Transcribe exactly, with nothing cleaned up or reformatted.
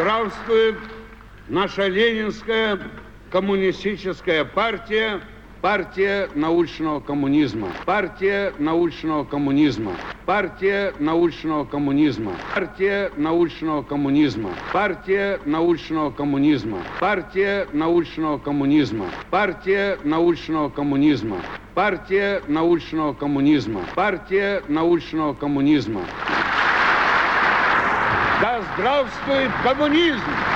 здравствует наша ленинская коммунистическая партия, партия научного коммунизма, партия научного коммунизма, партия научного коммунизма, партия научного коммунизма, партия научного коммунизма, партия научного коммунизма, партия научного коммунизма, партия научного коммунизма, партия научного коммунизма. Да здравствует коммунизм!